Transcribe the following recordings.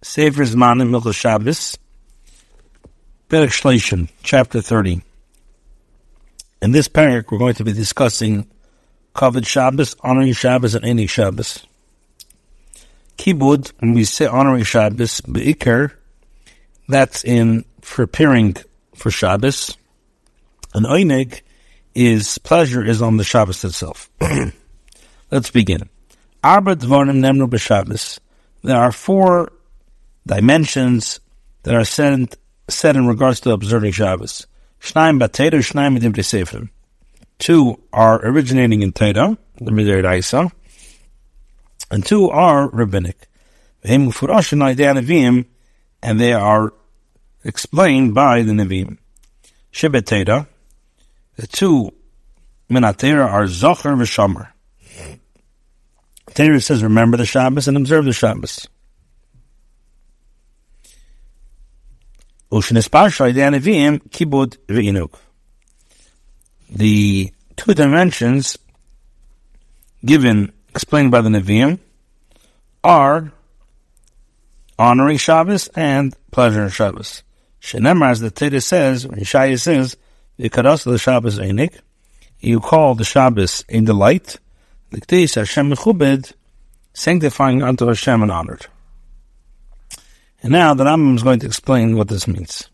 Sefer Zmanim Hilchos Shabbos, Perek Shleishim, chapter 30. In this parak, we're going to be discussing Kavod Shabbos, honoring Shabbos, and Einik Shabbos. Kibud, when we say honoring Shabbos, Be'ikar, that's in preparing for Shabbos. And Einik is pleasure is on the Shabbos itself. Let's begin. Arba Dvarim Nemnu B'Shabbos. There are four dimensions that are said in regards to observing Shabbos. Shnaim B'Teira, Shnaim B'Divri Sefer. Two are originating in Teira, the Midei Isa, and two are rabbinic. And they are explained by the Nevi'im. Shebet Teira, the two Minatera are Zocher v'Shomer. Teira says, remember the Shabbos and observe the Shabbos. Kibud v'Inuk. The two dimensions explained by the Nevi'im are honoring Shabbos and pleasure in Shabbos. Shenemar, as the Teira says, when Yeshaya says, "Yikaras the Shabbos Einik," you call the Shabbos a delight, l'kteis Hashem mechubed, sanctifying unto Hashem and honored. And now the Rambam is going to explain what this means.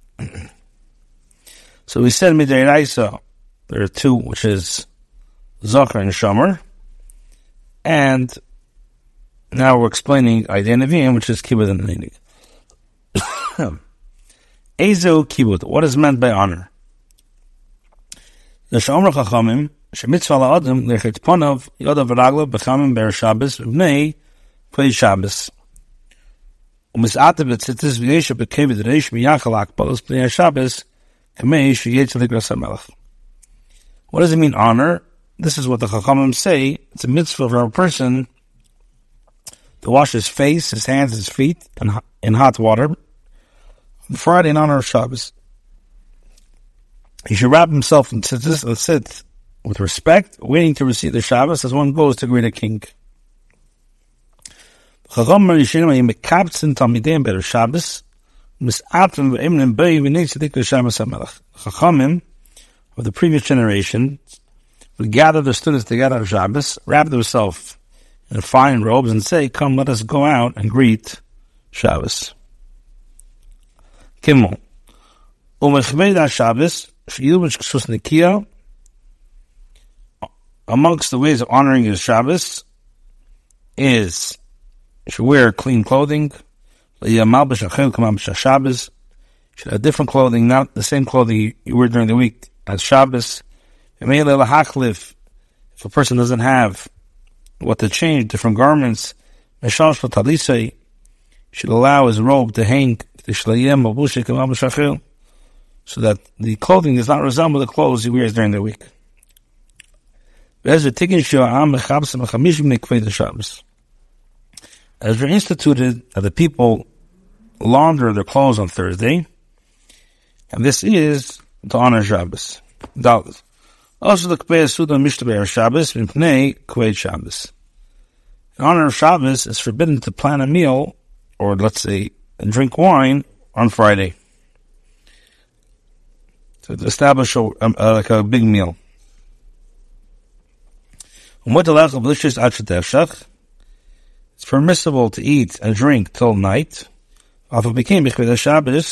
So we said Midei Isa, there are two, which is Zocher and Shomer, and now we're explaining Idei Nevi'im, which is Kibud and Einik. Ezo Kibud, what is meant by honor? The Shomer Chachamim, Shemitzvah la'adam lechet ponav yodav v'raglo b'chamim ber Shabbos v'bnei kvei Shabbos. U'mis'ate b'tzitzis v'yesha b'kevid reish miyachal akbalos b'nei Shabbos kamei sheyetz l'gras hamelech. What does it mean, honor? This is what the Chachamim say. It's a mitzvah for a person to wash his face, his hands, his feet in hot water on Friday in honor of Shabbos. He should wrap himself in tzitzis and sit with respect, waiting to receive the Shabbos as one goes to greet a king. Chachamim of the previous generation would gather the students together on Shabbos, wrap themselves in fine robes, and say, "Come, let us go out and greet Shabbos." Kimel. Shabbos, amongst the ways of honoring his Shabbos is you should wear clean clothing. Should have different clothing, not the same clothing you wear during the week as Shabbos. If a person doesn't have what to change, different garments, should allow his robe to hang so that the clothing does not resemble the clothes he wears during the week. As we instituted that the people launder their clothes on Thursday, and this is to honor Shabbos. Also, the K'pei Suda Mishtaber Shabbos Mipnei Kvei Shabbos. In honor of Shabbos, it's forbidden to plan a meal, or let's say, drink wine on Friday, to establish like a big meal. It's permissible to eat and drink till night. Nevertheless,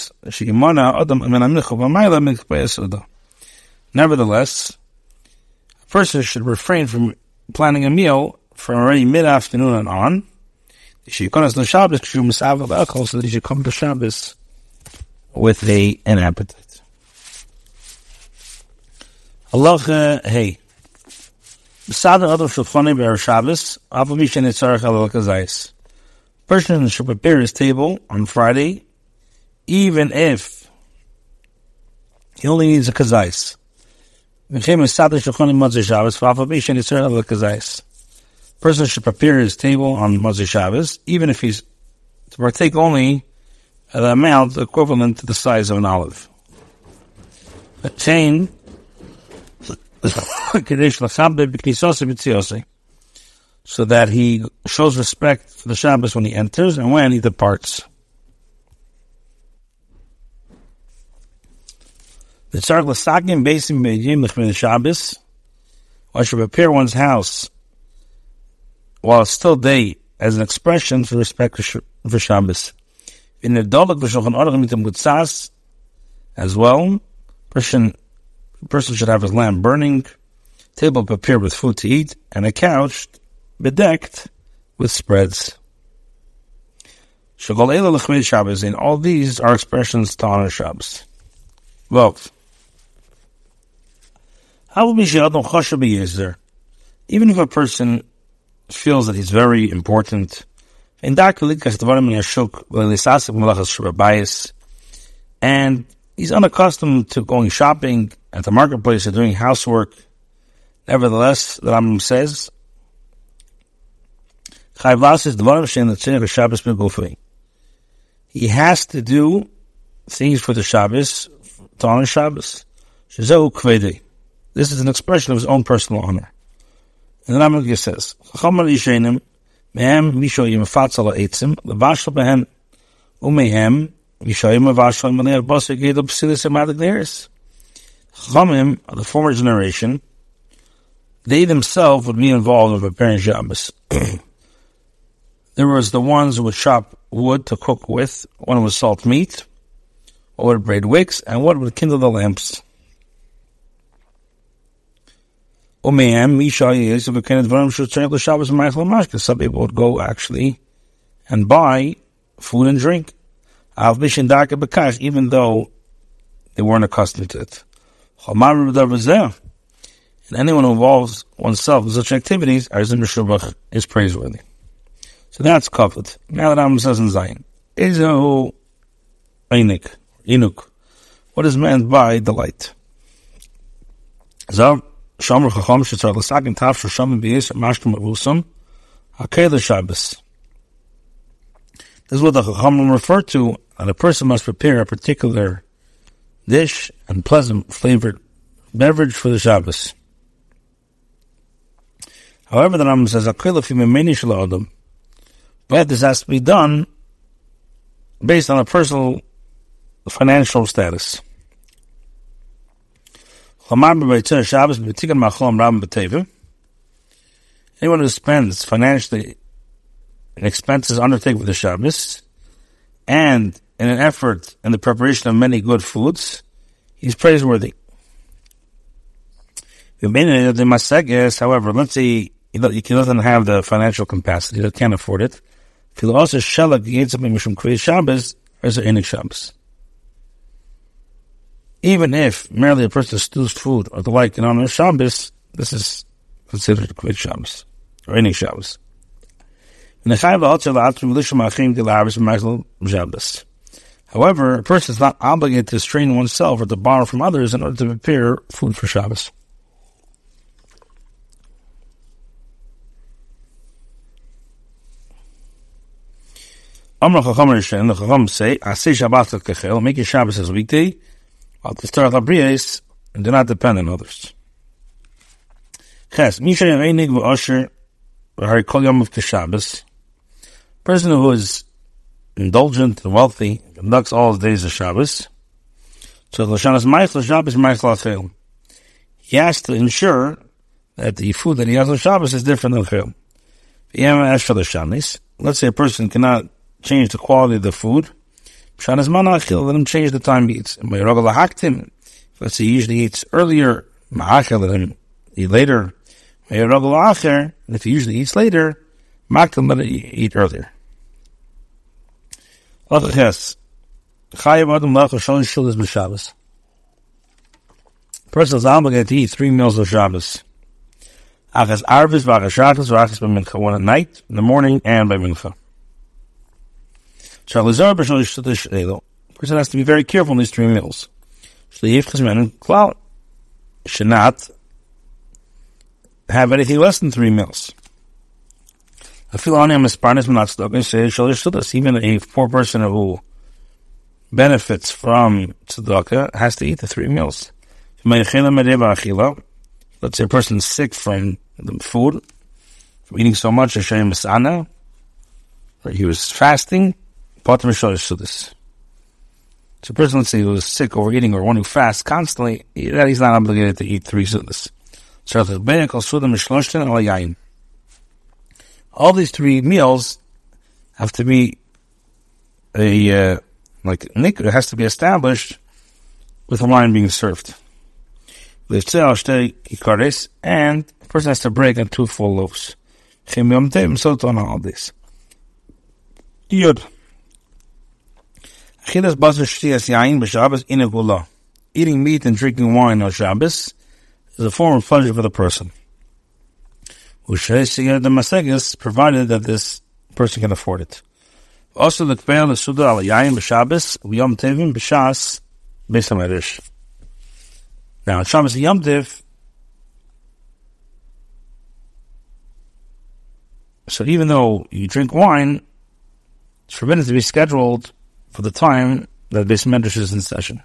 a person should refrain from planning a meal from already mid-afternoon and on. So that he should come to Shabbos with an appetite. Halacha Hey. Person should prepare his table on Friday, even if he only needs a kazais. Person should prepare his table on Motzei Shabbos, even if he's to partake only at the amount equivalent to the size of an olive. A chain so that he shows respect for the Shabbos when he enters and when he departs. The tzarich l'sakim beisim be'yim l'chmei Shabbos. One should prepare one's house while it's still day as an expression for respect for Shabbos. In the dolak v'shulchan aruch mitam gutzas as well. Person should have his lamp burning, table prepared with food to eat, and a couch bedecked with spreads. Shagol Eila l'chmei Shabbos, and all these are expressions to honor Shabbos. Well, how will be she'adam chashav b'yezer? Even if a person feels that he's very important, and he's unaccustomed to going shopping at the marketplace or doing housework, nevertheless, the Rambam says, he has to do things for the Shabbos, to honor Shabbos. This is an expression of his own personal honor. And the Rambam says, Chachamim of the former generation, they themselves would be involved in preparing Shabbos. There was the ones who would chop wood to cook with, one would salt meat, one would braid wicks, and one would kindle the lamps. Some people would go actually and buy food and drink, even though they weren't accustomed to it. And anyone who involves oneself in such activities is praiseworthy. So that's covered. Now that Rambam says in Zayin, Ezehu Inuk. What is meant by delight? This is what the Chachamim refer to, that a person must prepare a particular dish and pleasant flavored beverage for the Shabbos. However, the Rambam says, but this has to be done based on a personal financial status. Anyone who spends financially in expenses undertaken for the Shabbos, and in an effort in the preparation of many good foods, he's praiseworthy. However, let's say he doesn't have the financial capacity, he can't afford it. Also, even if merely a person stews food or the like in honor of Shabbos, this is considered a Kved Shabbos, or any Shabbos. However, a person is not obligated to strain oneself or to borrow from others in order to prepare food for Shabbos. Amar Chacham Rishon, the Chacham say, Aseh Shabbat kechel, make your Shabbos as a weekday, while to start Labriyas, and do not depend on others. Ches, Misha Yereinig v'Osher, v'Hari Kol Yom of Shabbos. Person who is indulgent and wealthy, conducts all his days of Shabbos. So L'shanas Meichel Shabbos Meichel Achel. He has to ensure that the food that he has on Shabbos is different than Chel. Let's say a person cannot change the quality of the food. Let him change the time he eats. Let's say he usually eats earlier, let him eat later. And if he usually eats later, let him eat earlier. A person is obligated to eat 3 meals of Shabbos. One at night, in the morning, and by mincha. A person has to be very careful in these 3 meals. Should not have anything less than 3 meals. Even a poor person who benefits from tzedakah has to eat the 3 meals. Let's say a person is sick from the food, from eating so much, or he was fasting, so So a person, let's say, who is sick, overeating, or one who fasts constantly, that he's not obligated to eat 3 sudas. All these 3 meals have to be it has to be established with the wine being served. And the person has to break on 2 full loaves. So on all this. Yud. Eating meat and drinking wine on Shabbos is a form of pleasure for the person, provided that this person can afford it. Also, the Kpeil is Suda al Yayin b'Shabbos v'Yom Tovim b'Shas Beis HaMedrash. Now, on Shabbos and Yom Tov, so even though you drink wine, it's forbidden to be scheduled for the time that Beis HaMedrash is in session.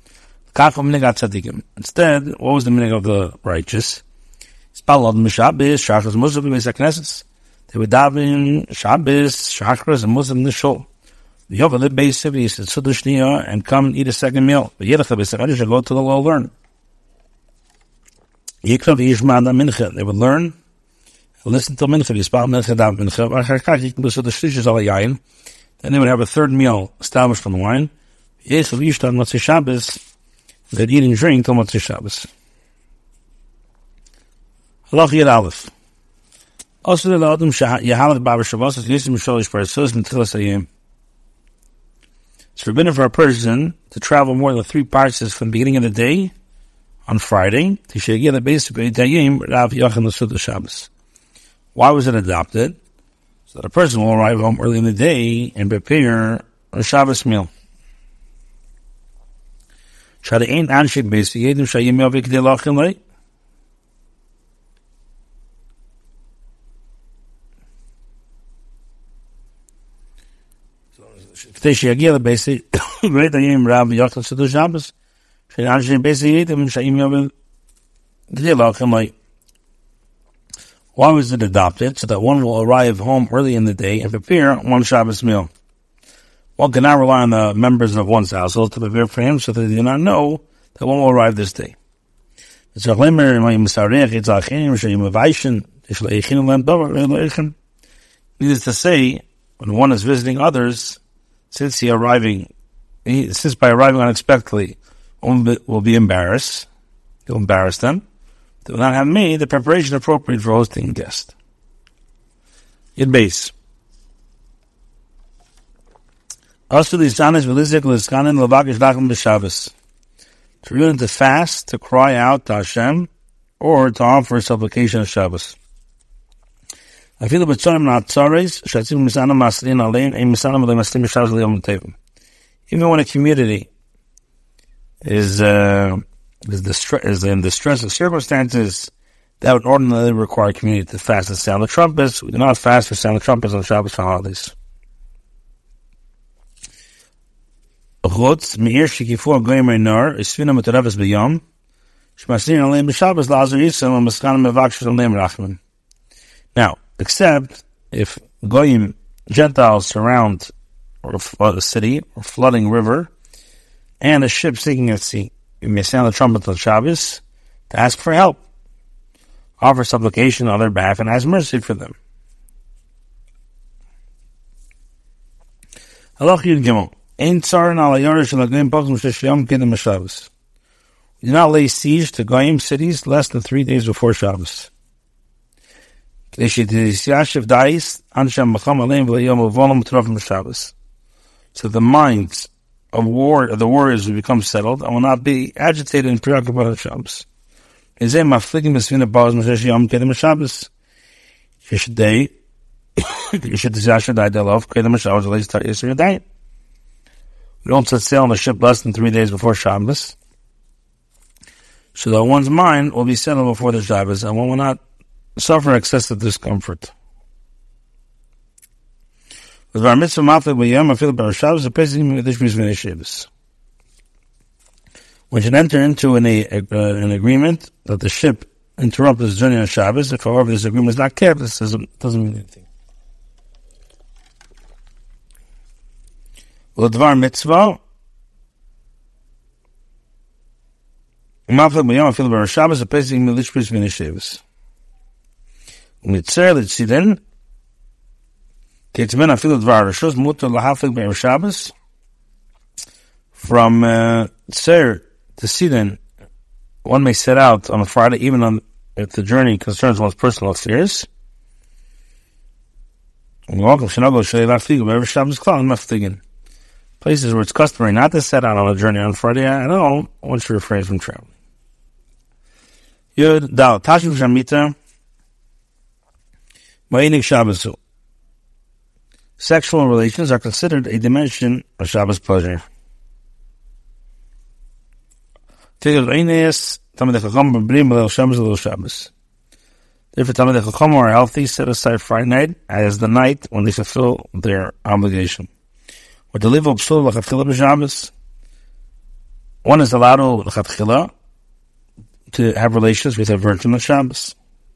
Instead, what was the meaning of the righteous? They would daven Shabbos, Shachris, and Muslim Nishol. The Yovel Beis said Sudushniya and come and eat a second meal. But Yedach Beis HaMedrash should go to the law learn. They would learn, listen to Mincha, and they would have a third meal established from the wine. They'd eat and drink till Motzei Shabbos. Halach Yed Aleph. Also, the Adam Yahalach Baba Shabbos is used to Misholish Parasos and Tchilas Hayim. It's forbidden for a person to travel more than 3 parses from the beginning of the day on Friday to Shegia the basic Dayim Rav Yachem L'Suda Shabbos. Why was it adopted? So that a person will arrive home early in the day and prepare a Shabbos meal. Shada'in Anshik Beis Yedim Shayim Yavik Delachim Lei. Today Shegia the basic Dayim Rav Yachem L'Suda Shabbos. Why was it adopted? So that one will arrive home early in the day and prepare one Shabbos meal. One cannot rely on the members of one's household to prepare for him, so that they do not know that one will arrive this day. Needless to say, when one is visiting others, since by arriving unexpectedly, one will be embarrassed. He'll embarrass them. They will not have made the preparation appropriate for hosting a guest. Yid base. Also, the Isanis Velizik Liskanin Lavakish Lachem B'Shabbos. To really to fast, to cry out to Hashem, or to offer a supplication of Shabbos. I feel about Tzonim Na'atzares, Shatzim Misanam Maslin Alein, Ein Misanam Alein Maslim B'Shabbos L'Yom Tevim. Even when a community is in distress of circumstances, that would ordinarily require a community to fast and sound the trumpets. We do not fast for sound the trumpets on Shabbos for holidays. Now, except if Goyim, Gentiles surround or flood a city or flooding river, and a ship sinking at sea, you may sound the trumpet on Shabbos to ask for help, offer supplication on their behalf, and ask mercy for them. Halach Yud Gimel. Ein tzarin al hayorish shel hagoyim pachim sheshiyam kedem Shabbos. We do not lay siege to Goyim cities less than 3 days before Shabbos. So the minds of the warriors will become settled and will not be agitated and preoccupied on Shabbos. We don't set sail on a ship less than 3 days before Shabbos, so that one's mind will be settled before the Shabbos and one will not suffer excessive discomfort. When you enter into an agreement that the ship interrupts its journey on Shabbos, if however this agreement is not kept, this doesn't mean anything. L'dvar mitzvah Maflik b'yom afilu b'rosh Shabbos apesik milishpris v'nishevus. U'mitzer l'tzidin Ketzmen afilu dvar rishos mutar lahaflik b'rosh Shabbos. From Tzer to Sidon, one may set out on a Friday, even if the journey concerns one's personal affairs. Places where it's customary not to set out on a journey on Friday at all, one should refrain from traveling. Yud Dal Tashuv Shamita Ma'inik Shabbasu. Sexual relations are considered a dimension of Shabbos pleasure. Therefore, Talmidei Chacham are healthy, set aside Friday night as the night when they fulfill their obligation. One is allowed to have relations with a virgin on Shabbos.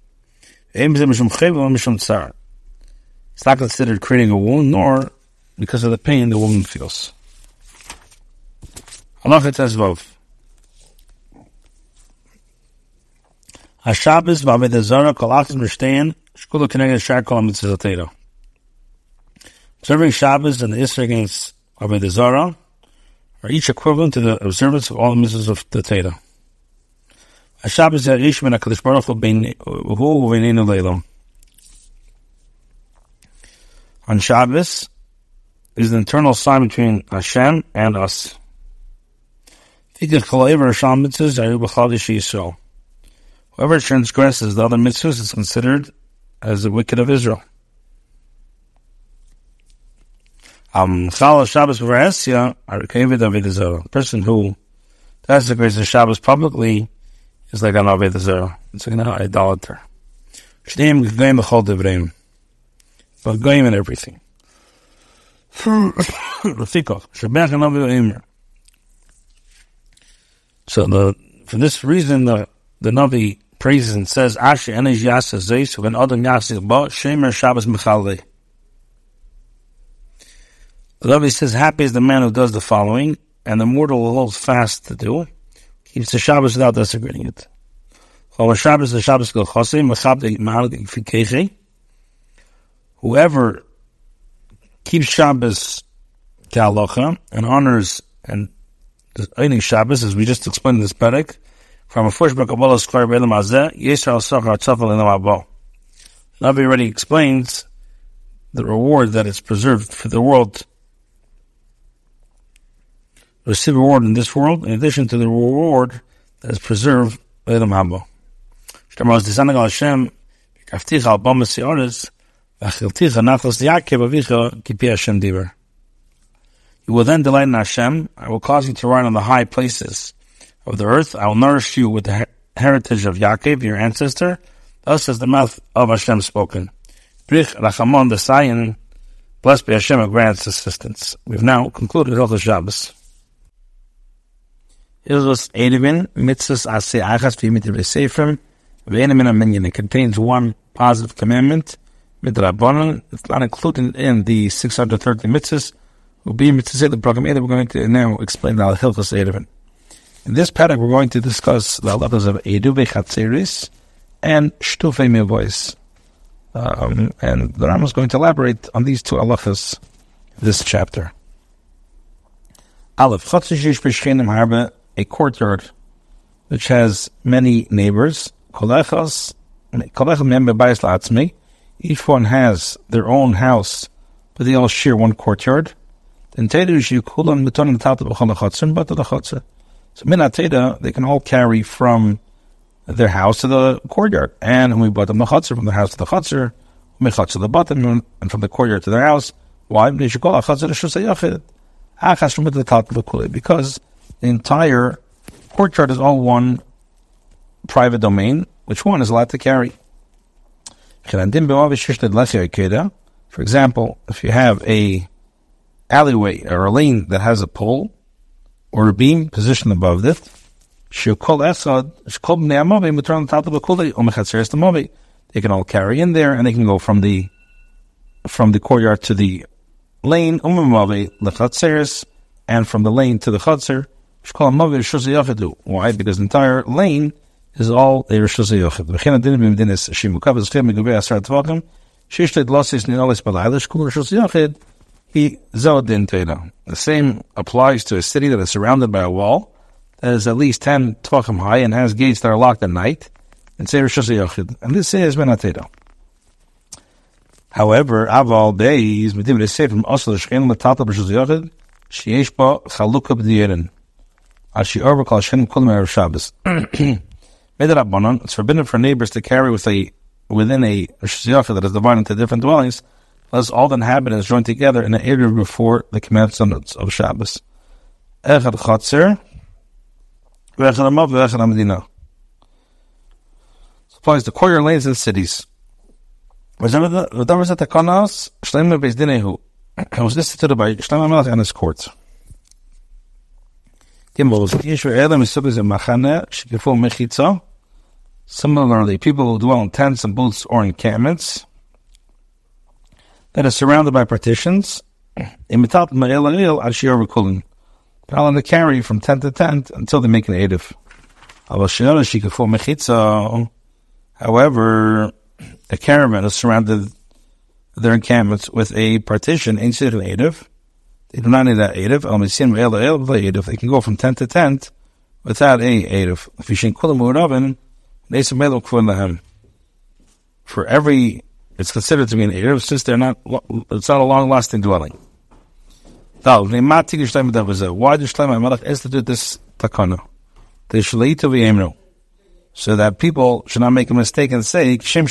It's not considered creating a wound, nor because of the pain the woman feels. HaShabbos v'Avodah Zarah kol achas m'shtayin shkulu k'neged shar kol ha'mitzvot HaTorah. Observing Shabbos and the Isser against Avodah Zarah are each equivalent to the observance of all the mitzvahs of the Torah. HaShabbos yarish min HaKadosh Baruch Hu v'beineinu leilom. On Shabbos is the internal sign between Hashem and us. Tikach kol eiver Hashem mitzvahs ayu b'chal Yisrael. Whoever transgresses the other mitzvahs is considered as the wicked of Israel. The person who desecrates the Shabbos publicly is like an Avodah Zarah. It's like an idolater. But goyim and everything. So for this reason, the Navi praises and says, "Asher enish yasa zeis when adam yasik ba shemer Shabbos mechalei." The Navi says, "Happy is the man who does the following, and the mortal will hold fast to do, keeps the Shabbos without desecrating it." Whoever keeps Shabbos k'halacha and honors and earning Shabbos, as we just explained in this perek, from a pushback of Allah's Klai B'Elam Hazeh, Yisrael Sachar Tzafel Elam Haba. Navi already explains the reward that is preserved for the world. Receive reward in this world, in addition to the reward that is preserved Elam Haba. Shtamar Zizanig Al Hashem, Kafticha Al Bama Sioris, V'achilticha Nachlas Yaakov Avicha Kipi Hashem Diber. You will then delight in Hashem. I will cause you to ride on the high places of the earth. I will nourish you with the heritage of Yaakov, your ancestor. Thus has the mouth of Hashem spoken. Brich Rachamon the Sayin, blessed be Hashem who grants assistance. We've now concluded Hilchos Shabbos. Hilchos Eruvin, Mitzvahs Aseh Achas V'Mitzvah Seifrim, V'Eina Min HaMinyan. It contains one positive commandment, Midrabanan. It's not included in the 630 mitzvahs. We're going to now explain the Hilchos Eruvin. In this parak, we're going to discuss the halachas of Eduvei Chatzeris and Shtufei Mevois. And the Rambam is going to elaborate on these two halachas in this chapter. Aleph, Chatzeris B'Shchenim Harbe, a courtyard which has many neighbors. Each one has their own house, but they all share one courtyard. Then so Minat Teda, they can all carry from their house to the courtyard. And when we bought them the chutzner, from the house to the chutzner, mechatz to the bottom, and from the courtyard to their house. Why? Because the entire courtyard is all one private domain, which one is allowed to carry. For example, if you have a alleyway or a lane that has a pole or a beam positioned above it, they can all carry in there, and they can go from the courtyard to the lane, and from the lane to the chutzner, Why? Because the entire lane is all a Rishus HaYochid. The same applies to a city that is surrounded by a wall that is at least 10 tvachim high and has gates that are locked at night. And say Rishus HaYochid. And this is Ben Ateda. However, Aval Beis, Medivir is said from Oslo Shchein Latata Rishus HaYochid, Sheyesh Ba Chalukah B'Diyerin. Ashi Arba Kal Shenim Kulam Erev Shabbos. It's forbidden for neighbors to carry within a Rishus HaYochid that is divided into different dwellings, unless all the inhabitants join together in an area before the commencement of Shabbos. Echad Chatzer, V'echad Amav, V'echad Amadina. Applies to courtyard lanes in cities. It was instituted by Shlomo HaMelech and his court. Similarly, people who dwell in tents and booths or encampments that are surrounded by partitions, allowed to carry from tent to tent until they make an eidif. However, a caravan is surrounded their encampments with a partition instead of eidif. They do not need that eidif. They can go from tent to tent without any eidif. For every, it's considered to be an eidif since it's not a long-lasting dwelling. Why did Shlomo HaMelech institute this takana? So that people should not make a mistake and say, just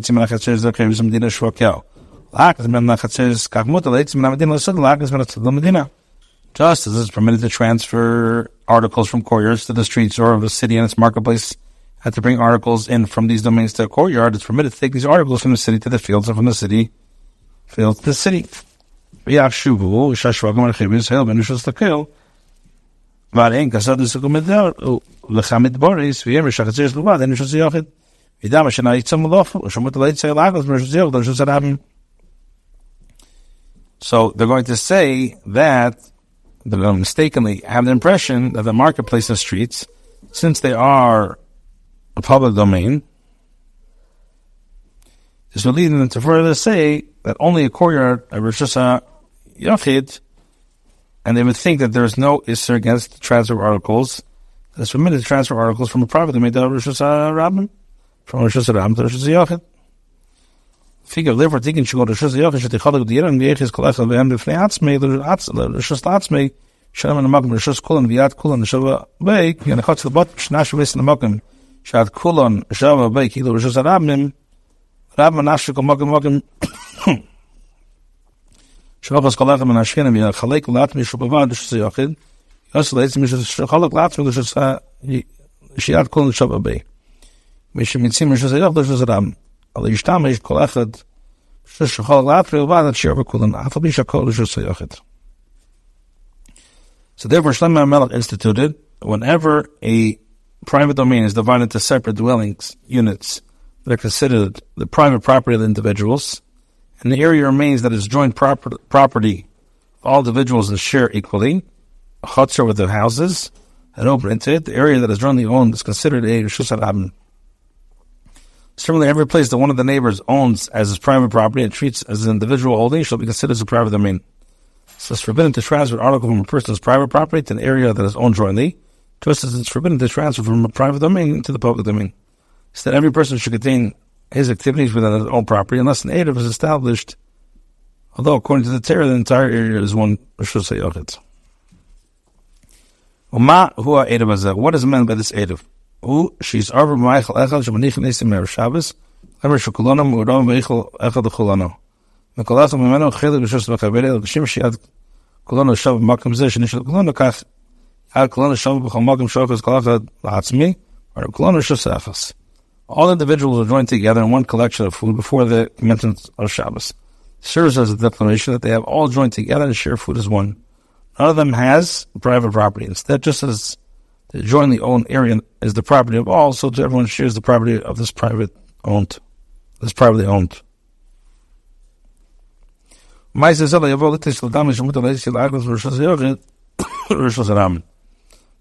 as it's permitted to transfer articles from courtyards to the streets or of the city and its marketplace, and to bring articles in from these domains to a courtyard, it's permitted to take these articles from the city to the fields and from the city fields to the city. So they're going to say that they mistakenly have the impression that the marketplace and streets, since they are a public domain, this will lead them to further say that only a courtyard of Rishus HaYochid, and they would think that there is no issur against the transfer of articles. It's permitted to transfer articles from a private domain to Rishus HaRabim, from Rishus HaRabim to Rishus HaYochid. Figure, therefore, thinking should go to Rishus HaYochid, should take Chaluk D'Yiram, V'yechis Kolechel V'hem B'fnei Atzmei, Rishus L'Atzmei, Shalom in the Makom, Rishus Kulon, V'yad Kulon, Shava Beik, Yanechotz L'Bot, Shnash V'es in the Makom, Shad Kulon, Shava Beik, Hilo Rishus HaRabim, Rabim Nashik Makom, Shalachas Kolechel and Ashkenim, Chalek L'Atzmei, Shubavad, Rishus HaYochid, Yosel Eitzim, Chaluk L'Atzmei, Rishus HaYad Kulon, Shava Beik. Mishim Mitzim, Rishus HaYochid, Rishus HaRabim. So therefore, Shlomo HaMelech instituted, whenever a private domain is divided into separate dwellings units that are considered the private property of the individuals, and the area remains that is joint property of all individuals that share equally, a chutzner with the houses that open into it, the area that is jointly owned is considered a Rishus HaRabim. Similarly, every place that one of the neighbors owns as his private property and treats as an individual holding shall be considered as a private domain. So it's forbidden to transfer an article from a person's private property to an area that is owned jointly, just as it's forbidden to transfer from a private domain to the public domain. Instead, every person should contain his activities within his own property unless an eidif is established, although according to the Torah, the entire area is one Rishus HaYochid. What is meant by this eidif? She's over Michael Echad Shemanichim Nesim Erev Shabbos. Ever Shukulano Mu'udam Veichel Echad Chulano. Mekolachim Memeno Chelik Rishus V'Chaveri L'Kashim Shiad Kulano Shav Makom Zeh Shenishal Kulano Kach Ad Kulano Shav B'Chol Makom Shokas Kalachad L'Atzmi or Kulano Rishus Echas. All individuals are joined together in one collection of food before the commencement of Shabbos. It serves as a declaration that they have all joined together to share food as one. None of them has private property. Instead, just as the jointly owned area is the property of all, so everyone shares the property of this privately owned.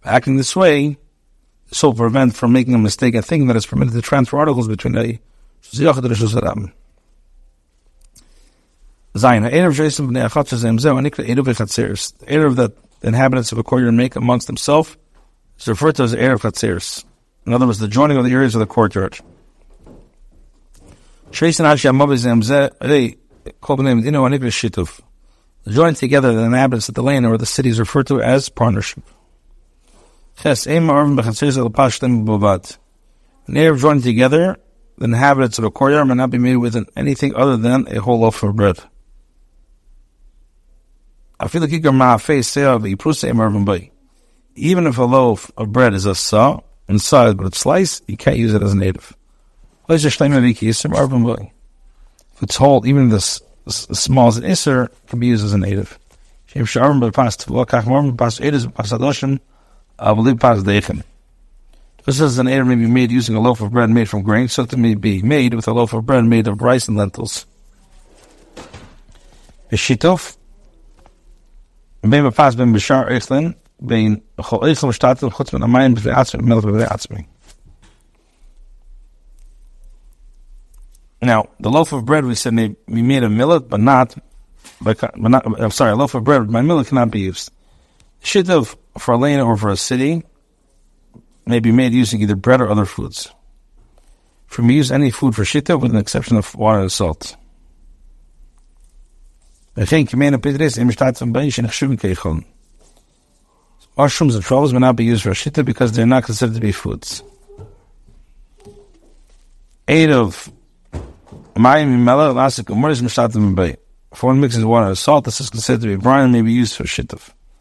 Acting this way, this will prevent from making a mistake and thinking that it's permitted to transfer articles between a Shuziyach and a Shuzarabim. Zayin, Erev Jason b'nei Achat Shazem Zeh, Anikra Erev Chatzeres. The Erev that the inhabitants of a courtyard make amongst themselves is referred to as Erev Chatzeres. In other words, the joining of the areas of the courtyard. Jason Hashi Amav Zem Zeh, Rei, Kol b'nei Medina, Anikra Shituf. The joining together the inhabitants of the land or the city is referred to as partnership. Ches, Eim Arvim b'Chatzeres el Pashtem b'Bovad. An Erev joining together, the inhabitants of a courtyard may not be made with anything other than a whole loaf of bread. Even if a loaf of bread is a saw inside, but it's sliced, you can't use it as a native. If it's whole, even this as small as an isser, can be used as a native. This is an native may be made using a loaf of bread made from grain, so it may be made with a loaf of bread made of rice and lentils. Now, the loaf of bread we said may be made of millet, a loaf of bread by millet cannot be used. Shitov for a lane or for a city may be made using either bread or other foods. For me, use any food for shitov with an exception of water and salt. Mushrooms and truffles may not be used for shita because they are not considered to be foods. 8 of mayim mimela lasik umur is mishtatim bay. If one mixes water and salt, this is considered to be brine and may be used for shita.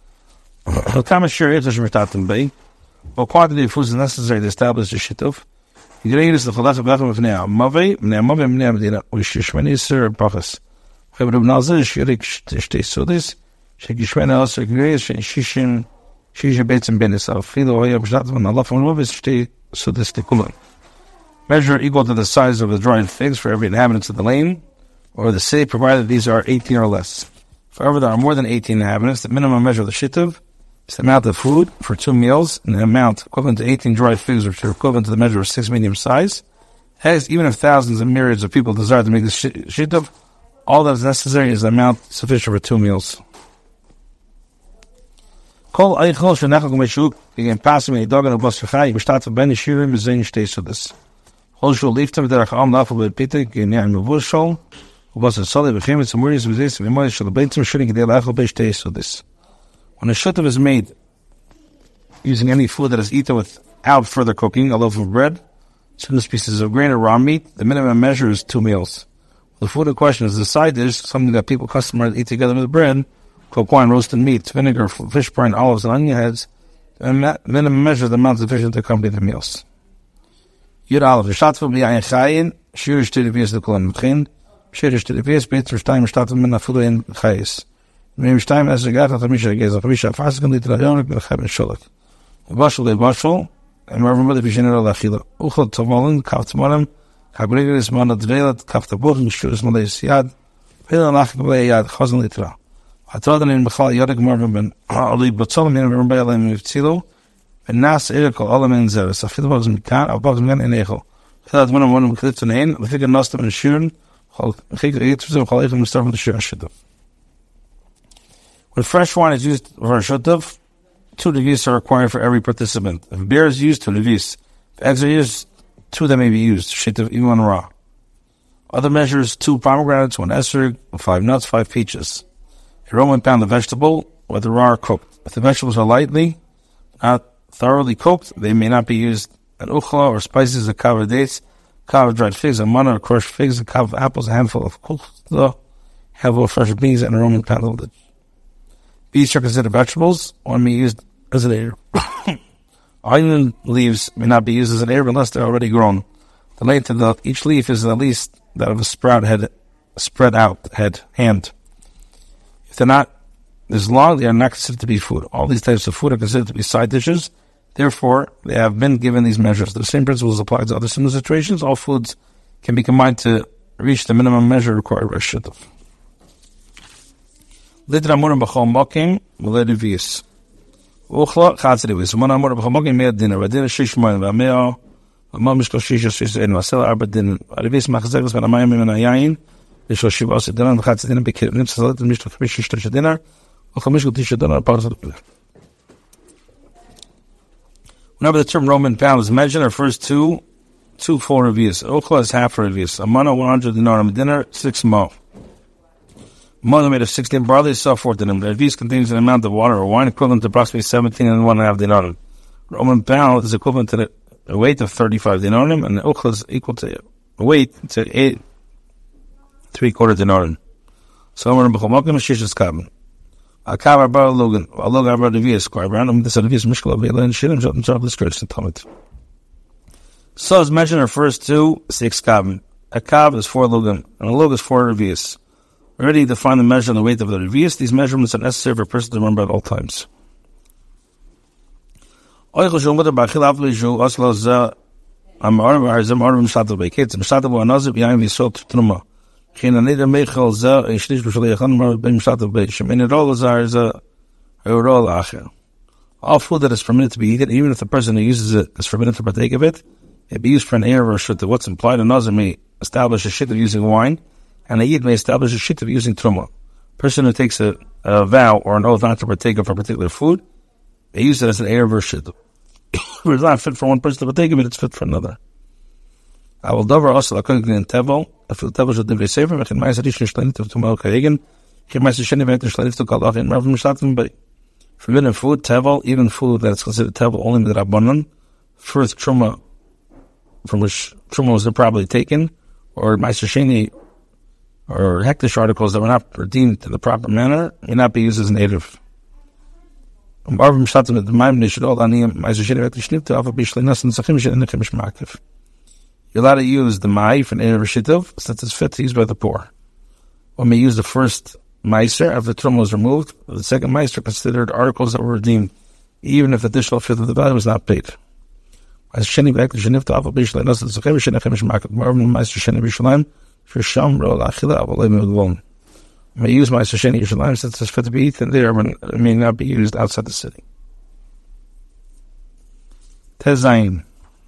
What quantity of foods is necessary to establish the shita? You can use the chalach of b'nei Amavei, b'nei Medina, which Shishmeni Sir Bachas. So this, Shekishmeni also agrees, Shishin Beitzim Benisal, Filo Hoya B'Shatam, Allah from Love is so this Tikulan. Measure equal to the size of the dried figs for every inhabitant of the lane or the city, provided these are 18 or less. If however there are more than 18 inhabitants, the minimum measure of the shittuv is the amount of food for 2 meals, and the amount equivalent to 18 dried figs, which are equivalent to the measure of 6 medium size. As even if thousands and myriads of people desire to make this shittuv, all that is necessary is the amount sufficient for 2 meals. Kol eichel shenachal g'meshuk begin passing a dog and a bus v'chai b'shtat v'ben yishirim b'zein shtei sudas. Kol shul liftem derech am nafel b'pitek g'nei mevushol u'bas v'soli v'chemetz amuris v'zeis v'moy shal b'eitzim shirin g'dei l'achal b'shtei sudas. When a shutov is made using any food that is eaten without further cooking, a loaf of bread, 2 pieces of grain or raw meat, the minimum measure is 2 meals. The food in question is the side dish, something that people customarily eat together with bread, cooked wine, roasted meat, vinegar, fish brine, olives, and onion heads, and minimum measure the amount sufficient to accompany the meals. Yud Aleph, Shatva b'yayin chayin, shirish to the vias the kolan m'chin, shirish to the vias, beit v'shtayim shatva min afudu in chayis. V'yim v'shtayim as a gata chamisha geza, chamisha afaskan litra yonik b'lachem and shulak. V'bashul le'bashul, and wherever mother v'shinera l'achila. Uchel tovolin, kav tmonim, Habrigeris Mana Dvelat, Kaftabuch, Shus Malays Yad, Pilanach Yad, Chazan Litra. I told them in Bachal Yadik Marvin, Ali Batsolim in Rambalam Tilo, and Nas Erical Olaman Zeres, a Philibos Mikan, a Bogman and Echel. That one clipped an ain, the figure Nostam and Shuren, Khalifim start with the Shurashidov. When fresh wine is used for a Shutav, 2 levis are required for every participant. If beer is used, 2 levis. If eggs are used, 2 that may be used, shitav, even when raw. Other measures, 2 pomegranates, 1 esrog, 5 nuts, 5 peaches. A Roman pound of vegetable, whether raw or cooked. If the vegetables are lightly, not thoroughly cooked, they may not be used. An uchla or spices, a kav of dates, a kav of dried figs, a manna or crushed figs, a kav of apples, a handful of cooked, a handful of fresh beans, and a Roman pound of it. These are considered vegetables, one may be used as an air. Onion leaves may not be used as an herb unless they're already grown. The length of each leaf is at least that of a sprout hand. If they're not this long, they are not considered to be food. All these types of food are considered to be side dishes. Therefore, they have been given these measures. The same principles apply to other similar situations. All foods can be combined to reach the minimum measure required by shituf. Lidra murim b'chol mokim v'ledivius. Uchla chatzirivis. One amor b'chamokim me'ad dinner. V'adin shish moin v'ameo. V'amam mishkol shish shish ein. V'asel arba din. Arivis machzegos v'anamayim min ayayin. V'shol shiva osi dinar. V'chatz dinar b'kirim. Nim sazalit mishkol chamish shish tish dinar. V'chamishkol tish dinar. Whenever the term Roman pound is mentioned, it refers to two full revius. Uchla is half a revius. A mana 100 dinar. A dinner 6 mo. Mother made of 16 barley, so forth in them. The revius contains an amount of water or wine equivalent to approximately 17 and 1.5 dinarim. Roman pound is equivalent to the weight of 35 dinarim, and the uchla is equal to weight to 8 3/4 dinarim. So we're in B'chomokim Shishas Kabin. Akav Arba Logan, Alog Arba Revius, Quabrandum, this revius Mishkal Avila and Shirin, Jotan Job, this Kurdish, and Talmud. So as mentioned, refers to 6 Kabin. A Kav is 4 Logan, and a Log is 4 revius. Already define the measure and the weight of the revius. These measurements are necessary for a person to remember at all times. All food that is permitted to be eaten, even if the person who uses it is forbidden to partake of it, it be used for an erev or shutta. What's implied in Nazir may establish a shit of using wine, and a yid may establish a shit of using truma. A person who takes a vow or an oath not to partake of a particular food, they use it as an erev or shit. If it's not fit for one person to partake of it, it's fit for another. I will dover also la kohen in tevel. If the tevel should be safer, we can make a dish shlenit of tumal kayegen. Can make a sheni vek shlenit to call off in rav mishatim. But forbidden food, tevel, even food that is considered tevel only with rabbanon, first truma from which truma was probably taken, or ma'aser sheni, or hektish articles that were not redeemed in the proper manner, may not be used as native. You're allowed to use the ma'if and erev shitov, since it's fit to use by the poor. One may use the first meiser after the truma was removed, or the second meiser considered articles that were redeemed, even if the additional fifth of the value was not paid. May use my Sheni Yerushalayim since it's fit to be eaten there, but it may not be used outside the city. Tezayin.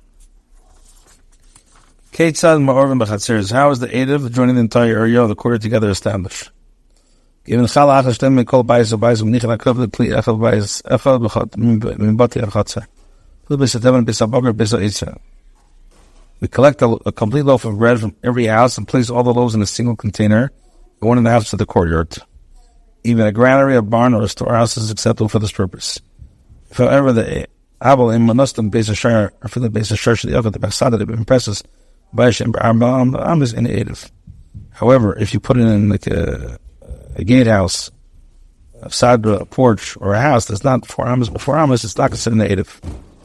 Keitzad Ma'orvim B'Chatzeres. How is the Erev joining the entire area of the quarter together established? Given Chala Achashtem Mikol Bayis O Bayis Umnichan Akov L'Kli Echel Bayis Echel Mimbati Achatzer. L'Bisatevan Bisabogar Bisa Itza. We collect a complete loaf of bread from every house and place all the loaves in a single container, one in the house of the courtyard. Even a granary, a barn, or a storehouse is acceptable for this purpose. If, however, the Abel in Manustam Beis Hashar, or for the Beis Hashar Shali Avad, the Basada, the impresses Baishim Ba'am is innovative. However, if you put it in like a gatehouse, a sadra, a porch, or a house that's not 4 amas, before amas, it's not considered native.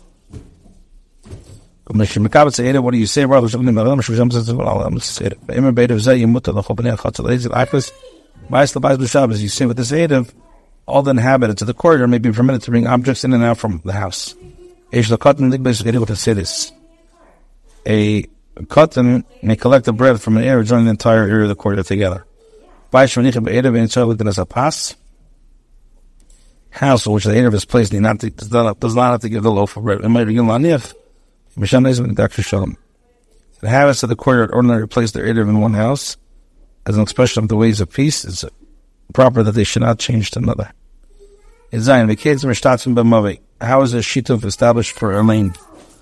What do you say? You see with this Erev, all the inhabitants of the corridor may be permitted to bring objects in and out from the house. A cotton may collect the bread from an area joining the entire area of the corridor together. House in which the Erev is placed does not have to give the loaf of bread. The habits of the courtyard ordinarily place their Erev in one house as an expression of the ways of peace. It's proper that they should not change to another. How is a shituf established for a lane?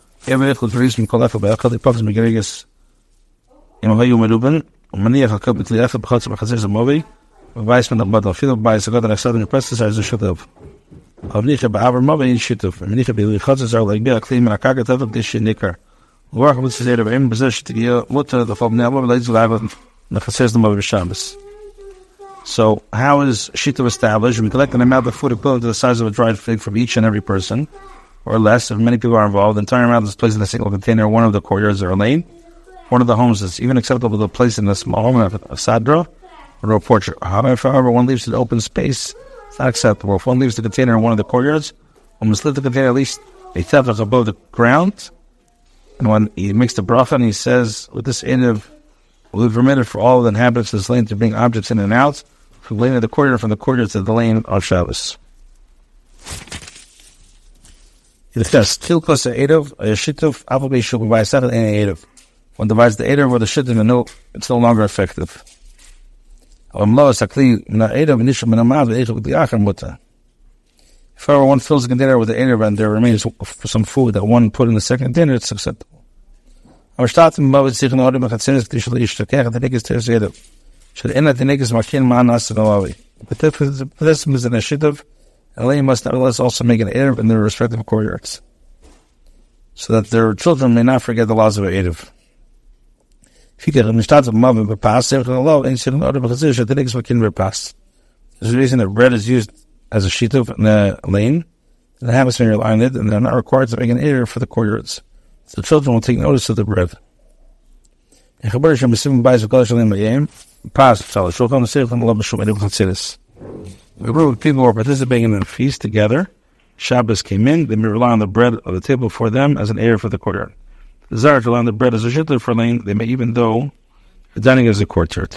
Avnicha ba'avar mava in shituf. Avnicha b'lichatzes are like be'a klim and akagat avak dishi nikar. L'varach with his Erev im b'zeh shetigia muta the fob ne'avav leiz l'avav n'chatzes the mava b'shambas. So, how is shituf established? We collect an amount of food equivalent to the size of a dried fig from each and every person, or less. If many people are involved, the entire amount is placed in a single container, one of the courtyards or a lane. One of the homes is even acceptable to place in a small home, a sadra, or a porch. However, one leaves it open space, it's not acceptable. If one leaves the container in one of the courtyards, one must leave the container at least a tefach above the ground. And when he makes the bracha and he says, with this Erev, will be permitted for all the inhabitants of this lane to bring objects in and out from the lane of the courtyard, from the courtyard to the lane of Shabbos. It says, Tilkos Edav, a Shituf, Applebee's should buy a second and Edav. When divides the Edav or the Shituf, it's no longer effective. If everyone fills a container with the Edav and there remains some food that one put in the second container, it's acceptable. Should the participant is in a Shituf, and they must nevertheless also make an Edav in their respective courtyards, so that their children may not forget the laws of an Edav. There's a reason that bread is used as a shituf in a lane, and the habits when you're lying it, and they're not required to make an Edav for the courtyards. So the children will take notice of the bread. A group of people were participating in the feast together. Shabbos came in, they may rely on the bread of the table before them as an Edav for the courtyard. The Zar rely on the bread as a shituf for lane, they may even though the dining as a courtyard.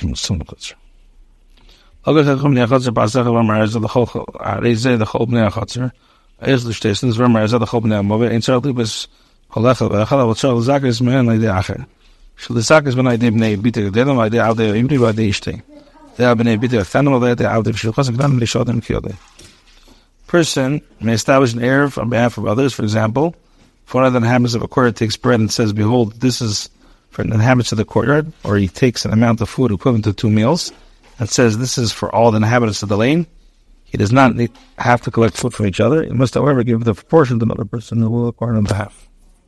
Person may establish an Edav on behalf of others. For example, if one of the inhabitants of a courtyard takes bread and says, behold, this is for the inhabitants of the courtyard, or he takes an amount of food equivalent to 2 meals and says this is for all the inhabitants of the lane, he does not have to collect food from each other. He must, however, give the proportion to another person who will acquire on behalf.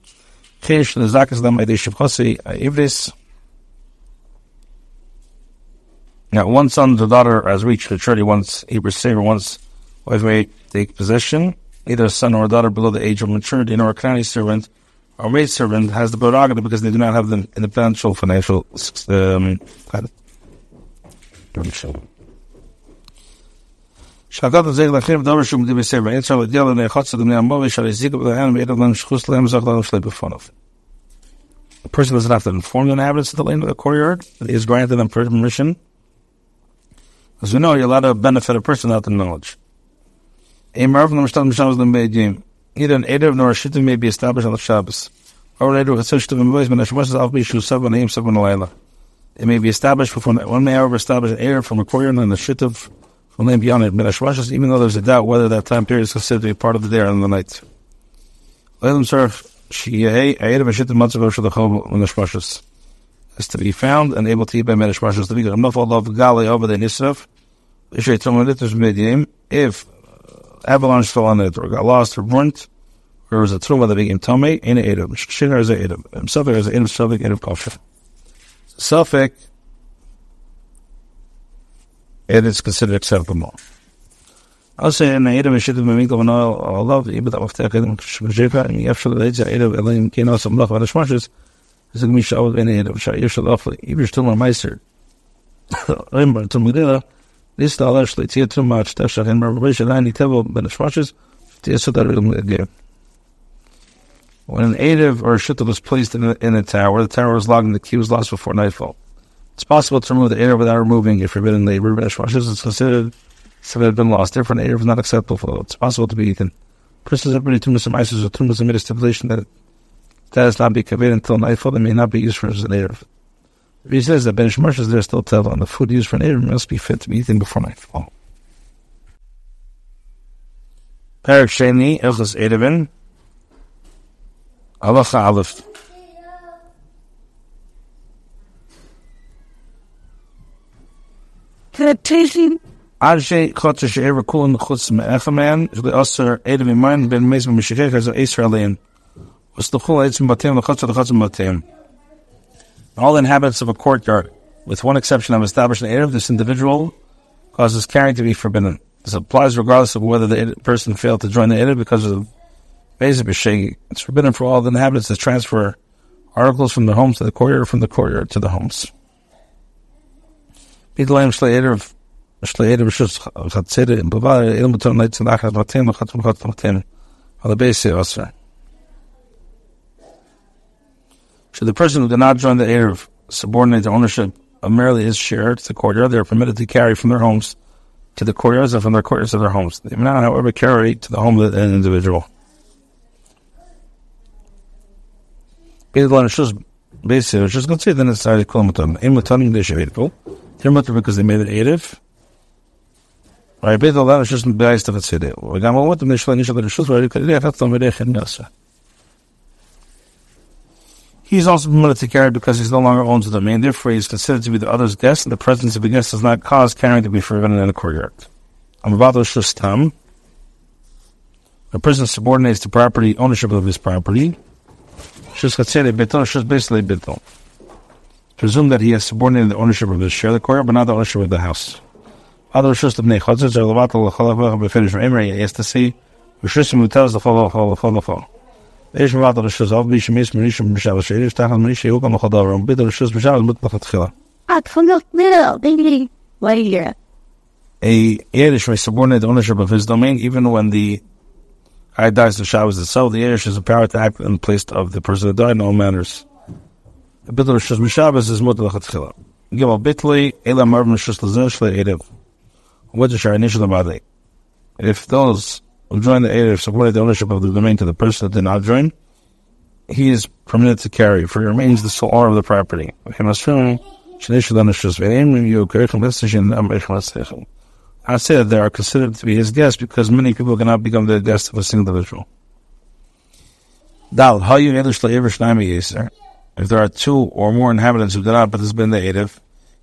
Now, one son or daughter has reached maturity once he receives once wife may take possession. Either a son or a daughter below the age of maturity, nor a county servant or maid servant has the prerogative because they do not have the independent financial A person doesn't have to inform the inhabitants of the lane of the courtyard, but he is granted them permission. As we know, you're allowed to benefit a person without the knowledge. Either an Edav nor a Shituf may be established on the Shabbos. It may be established before one may however establish an Edav from a courtyard and the Shituf from land beyond it, even though there's a doubt whether that time period is considered to be part of the day or in the night. Is to be found and able to eat by Menashmashas. If avalanche fell on it, or got lost, or burnt, or was a truma that became tummy, in a Edav. Shiner is a Edav. Suffolk is a Edav, Suffolk, Edav Kosher. Suffolk, it is considered acceptable. I'll say in a Edav, Shittim, Mimikov, and all love, even that Maftek, Edav, Shmajeka, and after the Edav, Elim, Kinos, and Mlach, and Shmashas, is a Gmisha of any Edav, Shayushal Afli, even still more Meister. Remember, to Mudilla, this dollar actually tear too much. Tashach and Marvation, I need table, but the Shmashas, so that will give. When an Edav or a Shittim was placed in a tower, the tower was locked and the key was lost before nightfall. It's possible to remove the Edav without removing a forbidden labor, but Shmashas is considered to have been lost. Therefore, an Edav is not acceptable. It's possible to be eaten. Persons have already Tumas and Isis or Tumas and made a stipulation that does not be conveyed until nightfall, that may not be used for as an Edav. If he says that Ben Shmashas, there's still tell on the food used for an Edav must be fit to be eaten before nightfall. Parak Sheni, Elchas Edavin, Halacha Aleph. Adshe Chotzer She'ever Kulin Chutz Me'echaman, Shli Osir Edav Iman, Ben Mezim Meshechech, as an Israelian. Was the Chul Eitzim Batem, the Chotzer, the Chotzer Batem. All the inhabitants of a courtyard, with one exception, have established an Edav. This individual causes carrying to be forbidden. This applies regardless of whether the person failed to join the Edav because of Bezeh B'Shegi. It's forbidden for all the inhabitants to transfer articles from their homes to the courtyard or from the courtyard to the homes. B'Dlaim Shlei Edav Rishus Chatzere and B'Var Ilm B'Tom Neit Tzedachas Batem L'Chatzim Chatzim Batem Ala Bezeh Osra. Should the person who did not join the Edav subordinate the ownership of merely his share to the courtyard, they are permitted to carry from their homes to the courtyards and from their courtyards to their homes. They may not, however, carry to the home of an individual. Based on Rishus, basically, Rishus going to say, then it's already called Mutanim. In Mutanim, they should be Eidiful. They're Mutar because they made it Eidif. Right, based on that, Rishus and Beis to Chatzidei. We're going to Nishla Nishla Rishus, where you could have to Medech and Nasa. He's also permitted to carry because he no longer owns the domain. Therefore, he is considered to be the other's guest, and the presence of the guest does not cause carrying to be forbidden in the courtyard. Amavad Rishus Tam. A person subordinates to property ownership of his property. Rishus Chatzidei Beton, Rishus basically Beton. Presume that he has subordinated the ownership of his share of the courtyard, but not the ownership of the house. Other Rishus of Bnei Chotzes are Levatal L'Chalav B'Finish from Emrei. He has to say Rishus Mutaz L'Chalav. Eish Mevatal Rishus Av B'Shemis Merishim B'Shavas Sheidish Tachal Merishi Yukam L'Chadav Ram B'Dal Rishus B'Shavas Mutlach Tchila. A Yerish may subordinate the ownership of his domain even when the guy dies to Shabbos itself. The Yerish has a power to act in place of the person who died in all matters. The B'Dal Rishus B'Shavas is Mutlach Tchila. Gimel Bitli Eila Marvin Rishus L'Zeh Shlei Eidev. What is our initial about it? If those who join the Eidev subordinate the ownership of the domain to the person that did not join, he is permitted to carry, for he remains the sole owner of the property. I say that they are considered to be his guests because many people cannot become the guests of a single individual. If there are two or more inhabitants who do not participate in the Eidev,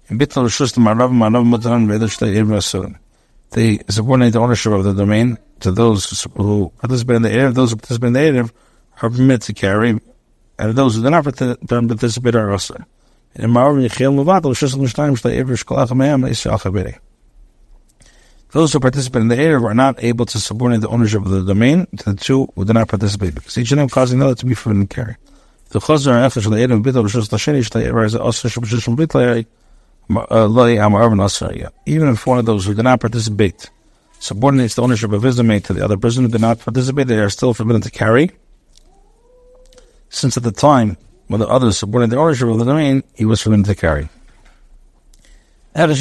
they subordinate the ownership of the domain to those who participate in the Eidev. Those who participate in the Eidev are permitted to carry, and those who do not participate are also. Those who participate in the Eidev are not able to subordinate the ownership of the domain to the two who do not participate, because each of them causing another to be forbidden to carry. The Chazar after the Eidev B'Dal Rishus L'Sheni Shtei is also Shishum B'Tlei. Even if one of those who did not participate subordinates the ownership of his domain to the other person who did not participate, they are still forbidden to carry, since at the time when the others subordinated the ownership of the domain, he was forbidden to carry. There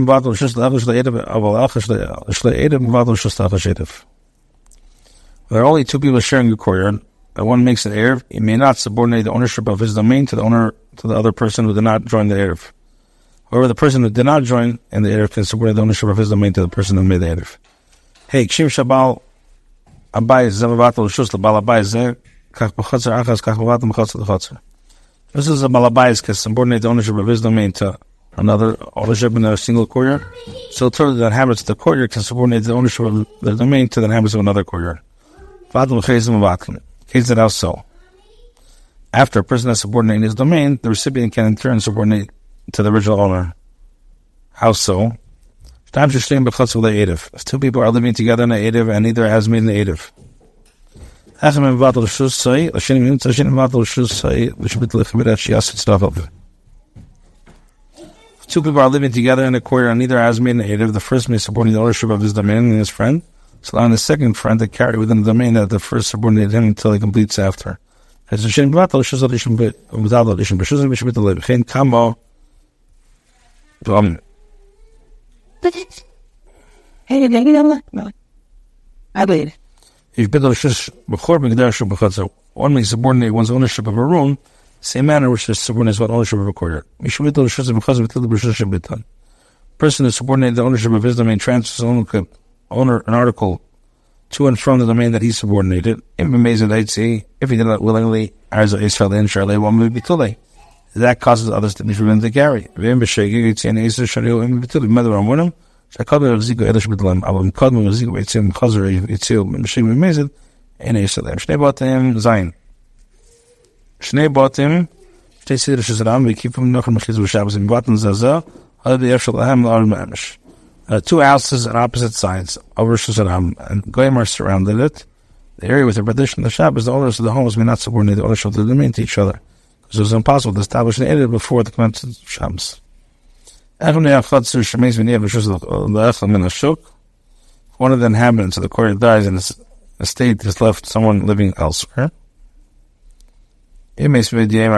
are only two people sharing the courtyard, and one makes an Erev. He may not subordinate the ownership of his domain to the other person who did not join the Erev. However, the person who did not join in the Erev can subordinate the ownership of his domain to the person who made the Erev. Hey, Kshim Shabal Abai Zemavatal Rishus L'Bal Abai Zeh Kach B'Chotzer Achaz Kach B'Vatam B'Chotzer L'Chotzer. This is a Balabais can subordinate the ownership of his domain to another ownership in a single courtyard. So the inhabitants of the courtyard can subordinate the ownership of the domain to the inhabitants of another courtyard. Vatam L'Chezim V'Vatam. Case that also. After a person has subordinated his domain, the recipient can in turn subordinate to the original owner. How so? If two people are living together in the Eidev and neither has made an Eidev. If two people are living together in a courtyard and neither has made an Eidev, the first may subordinate the ownership of his domain and his friend, so allowing the second friend to carry within the domain that the first subordinated him until he completes after. One may subordinate one's ownership of a room, same manner which is subordinates one's ownership of a courtyard. Person who subordinated the ownership of his domain transfers owner an article to and from the domain that he subordinated. If he did not willingly, that causes others to be forbidden to carry. Two houses on opposite sides of Rosh Hashanah, and Goyim are surrounded it. The area with the partition of the Shabbos, the owners of the homes may not subordinate the ownership of the domain to each other, because it was impossible to establish an area before the commencement of Shabbos. One of the inhabitants of the courtyard dies and the estate has left someone living elsewhere. It makes me the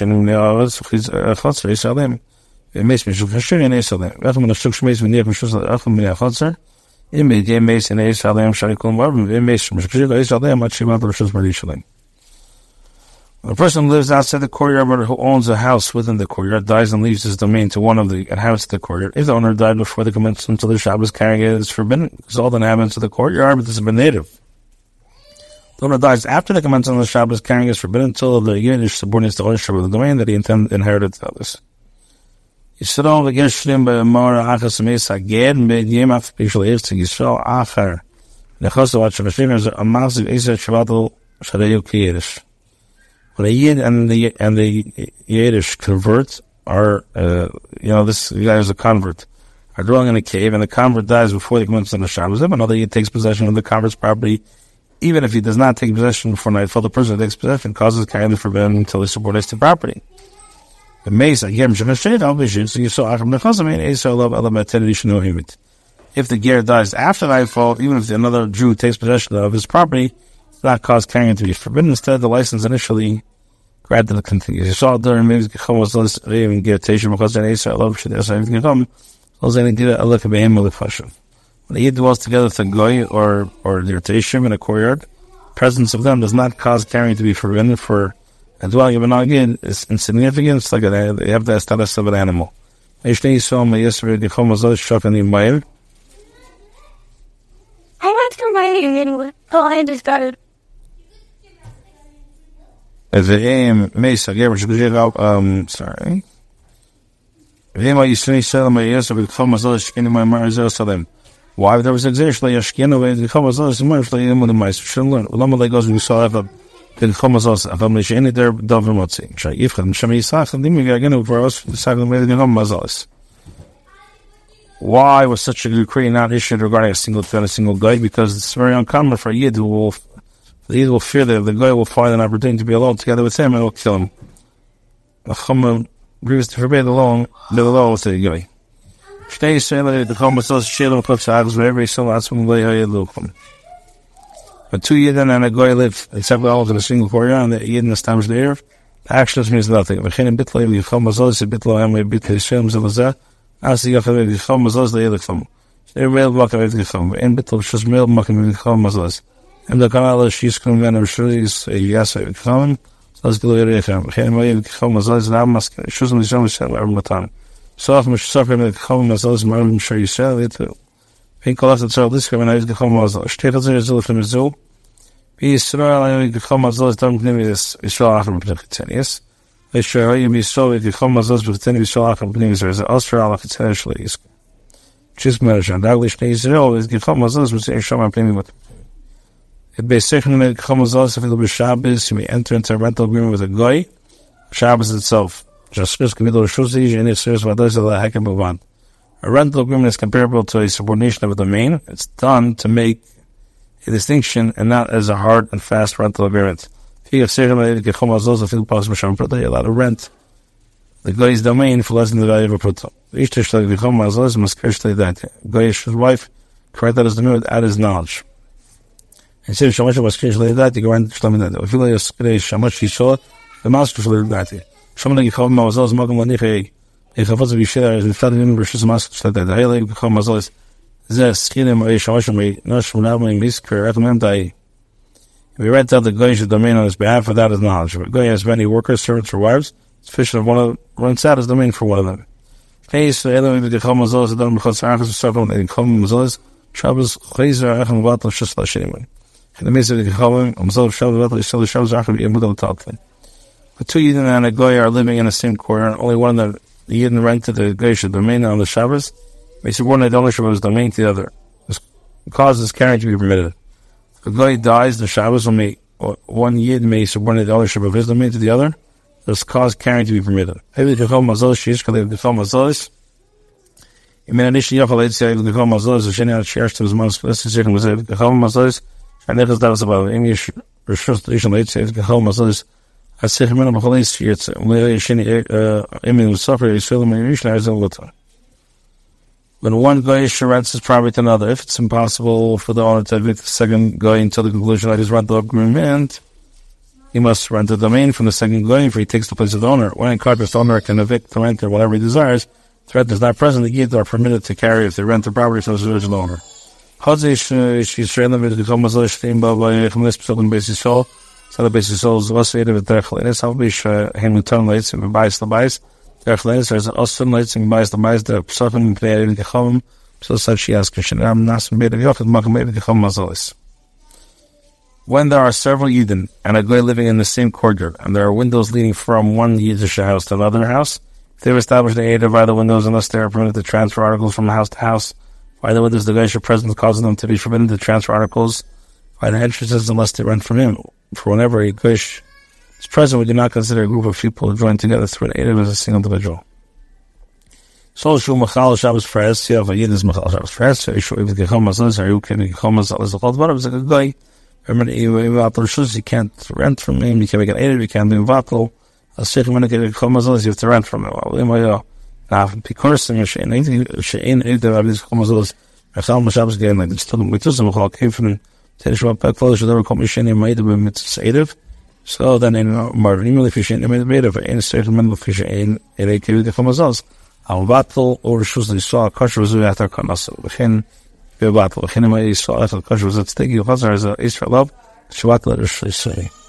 it makes me shukashir in Esalem. After when the shuk shmeis when near Mishus Achim min Achotzer, it made the mace in Esalem Sharikul Marvin. It makes Mishukashir Esalem Machimat Roshus Marishalim. When a person lives outside the courtyard but who owns a house within the courtyard dies and leaves his domain to one of the inhabitants of the courtyard. If the owner died before the commencement of the Shabbos, carrying it is forbidden, because all the inhabitants of the courtyard, but this has been native. The owner dies after the commencement of the Shabbos, carrying it is forbidden until the Yiddish subordinates the ownership of the domain that he inherited to others. Yisrael v'geshlim b'mar achas meis haged b'yem af b'shal eretz Yisrael achar nechasu at shavashim is a massive eser shavatel shareyu k'yiddish. When a Yid and the Yiddish convert are, this guy is a convert, are dwelling in a cave, and the convert dies before the commencement of the Shabbos. Another Yid takes possession of the convert's property, even if he does not take possession before nightfall. The person who takes possession causes carrying the forbidden until he subordinates the property. The Meis Agem Shemashid Al-Bishid, so you saw Acham Nechazamin, Esau Love Alamateri Shinohimit. If the ger dies after nightfall, even if another Jew takes possession of his property, does not cause carrying to be forbidden. Instead, the license initially granted to continue. You saw during maybe Gechom was less even Gertation because then Esau Love should Esau Gechom, was any did a look at him with a fashion. When a Yid dwells together with a goy or the Teshim in a courtyard, presence of them does not cause carrying to be forbidden. For a dwelling of an Agid is insignificant. It's like they have the status of an animal. I went to my and started. As the aim Mesa gave sorry. Why there was exactly a skin away the Comazos and Marshall in the mice should learn. Lama goes we saw the Comazos of family any there Dovermotzi. If Shami Sach and Dimi again for us the second way the Comazos. Why was such a decree not issued regarding a single guy? Because it's very uncommon for a Yid who will fear that the guy will find an opportunity to be alone together with him and will kill him. A Chum agrees to forbid alone, live alone with the guy. Stay sailor the Comazos Shilom Pups Adams wherever he saw lots of Lay. But 2 Yid and a guy live except all in a single courtyard and the Yid in the stamps there. Actions means nothing. But in Bitlo, the Comazos, Bitlo, and we bit his films of the as the Comazos, the Electrum. They rail walk away the film. In Bitlo, she's mail mocking with Comazos. And the Kanala, she's coming and she's a yes, I come. So let's go to the FM. Comazos, now must choose me so much every time. So often, much suffering with Comazos, I'm sure you sell it too. Pink colors that sell this criminal is the Comazos. State of the result from the zoo. Be Israel, I Comazos, don't name this Israel from Yes. Israel, you be so if you Comazos with 10 Israel from Peninsula, there's Australia, essentially. Just marriage and English Israel is the Comazos with a show and playing with. It basically Comazos, if it will be Shabbos, you may enter into a rental agreement with a guy. Shabbos itself. Just middle Shuzi, and it serves what does the heck and move on. A rental agreement is comparable to a subordination of a domain. It's done to make a distinction and not as a hard and fast rental agreement. If you have certain get home as those of they allow to rent the guy's domain for less than the value of a proto. Each dish like the home as those must curse that. Guy's wife correct that as the mood at his knowledge. And since Shamash was curiously that, you go and Shlamin. If you lay a Shamash, he saw the master for that. Someone you call Mazos Mogam Lanife, if I was to be shared in Federal versus Master that the Haley become Mazos, the skin of a Shawashami, not from Naving Misker, recommend I. We rent out the Goyish domain on his behalf for that as knowledge. But Goy has many workers, servants, or wives, sufficient of one of rents out his domain for one of them. Case the Haley with the Mazos, the Don because Arcus circle, they come Mazos, Shabbos, Chazer, Acham Vatal, Shisla anyway. In the midst of the Khalim, Mazos, Shabbos, Vatal, still the Shabbos, Acham, Yamudal Taltlin. The 2 Yidden and a Goy are living in the same quarter, and only one of the Yidden rented the Goyish domain on the Shabbos, may subordinate ownership of his domain to the other. This causes carrying to be permitted. If a Goy dies, the Shabbos will make one Yid may subordinate ownership of his domain to the other. This causes carrying to be permitted. Maybe the Chol Mazos, she's called the Chol Mazos. In addition, Yachal Ed say the Chol Mazos, the Sheni shares to his most specific was the Chol Mazos, and that was about English or Shustation Ed says the Chol Mazos. I said, "Man, I'm a police here. It's Emil suffer. He's feeling my missionaries all the time." When one guy rents his property to another, if it's impossible for the owner to evict the second guy until the conclusion of his rental agreement, he must rent the domain from the second guy if he takes the place of the owner. When a carpet owner can evict the renter whatever he desires, the renter is not present. The Yid are permitted to carry if they rent the property from the original owner. So the basic souls, what's the of the Derechlenis, how be him who turn lights and buys the buys. Derechlenis, there's an Ostin lights and buys the buys, the Psotim and Pnei Gechom, so such she asks, Shinam Nas made of Yochid, Makam made of Gechom Mazalis. When there are several Yidden and a guy living in the same courtyard, and there are windows leading from one Yiddish house to another house, if they have established the Eder by the windows unless they are permitted to transfer articles from house to house, by the windows the Geisha presence causing them to be forbidden to transfer articles, by the entrances unless they rent from him. For whenever a Geish is present, we do not consider a group of people joined together through an Eder as a single individual. So Shu Machal Shabbos Fres, you have a Yiddish Machal Shabbos Fres, so Shu Ibn Gechom Mazal, so you can Gechom Mazal is the Chol Dvar, it's a good guy. Remember, you can't rent from him, you can't make an Eder, you can't do Vatal. You have to rent from him. Now, because Shein Eder of these Chomazolas, Mechal Mashabas again, like this took with us, and Mechal came from Tedeshwa Peklo, should ever come Shein made of him, it's Eder. So then in Marvin, if you Shein made of it, in a certain mental fish in a cave the Chomazolas, Al Vatal, or Shusli saw Kosher was after Kanasa. Within the Vatal, Hinema saw after Kosher was at Stegi, Hazar as a Israel love, Shvat letters say.